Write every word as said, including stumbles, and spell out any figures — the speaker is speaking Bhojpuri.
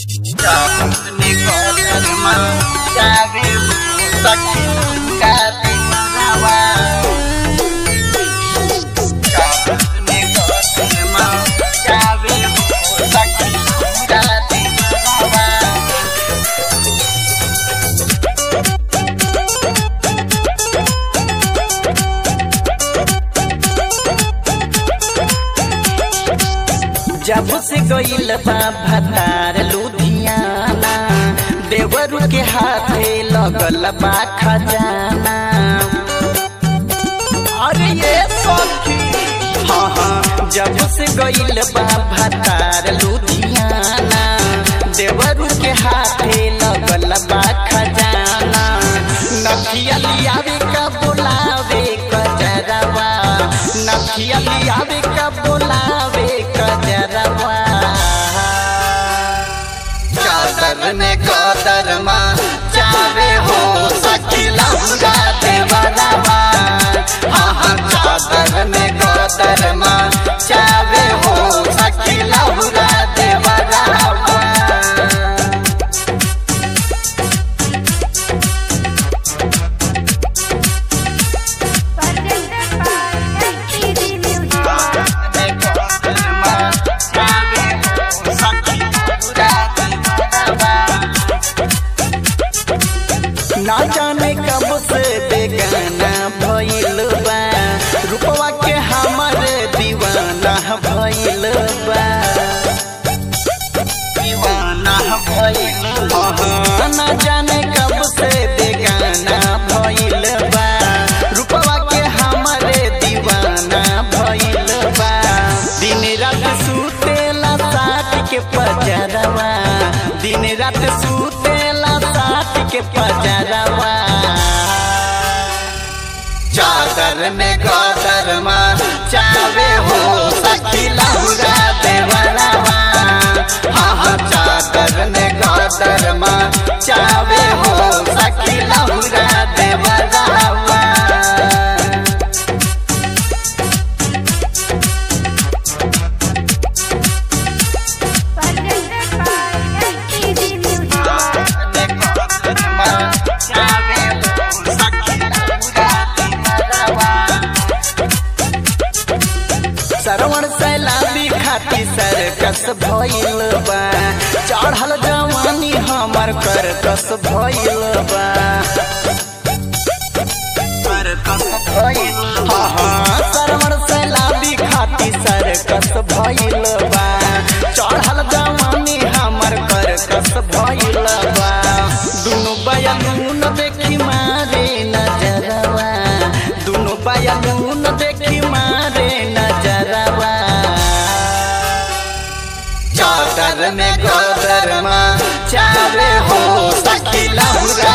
जब से गईल बा भतार लुधियाना, देवरू के हाथे लगल बा खजाना। अरे ये सखी हाँ हाँ, जब से गईल बा भतार लुधियाना, देवरू के हाथे लगल बा खजाना। नखिया लियावे का बोलावे कजरवा, नखिया लियावे का बोलावे कजरवा। चादर ने कदर माँ चावे हो सखी लहुरा देवरवा। हाँ हाँ, चादर ने कदर माँ चावे हो सखी लहुरा देवरवा। ना जाने कब से बेगाना भइल बा, रूपवा के हमर दीवाना भइल बा, दीवाना भइल बा। ना जाने कब से बेगाना भइल बा, रूपवा के हमर दीवाना भइल बा। दिन रात सुतेला साथ के पजरवा, दिन रात सुतेला साथ के पजरवा। चादर में गदर माँ चावे हो सखी लहुरा देवरवा। हाँ हाँ, चादर में गदर माँ चावे हो सखी लहुरा देवरवा। सरवण सैलाबी खाती सरकस भइल बा, चढ़ल जवानी हमर करकस भइल बा, करकस भइल। हाँ हाँ, सरवण सैलाबी खाती सरकस भइल बा, चढ़ल जवानी हमर करकस भइल बा। दुनु बयानून देखी मारे नजरवा, दुनु बयानून देखी मारे नजरवा। चादर में गदर माँ चावे हो सखी लहुरा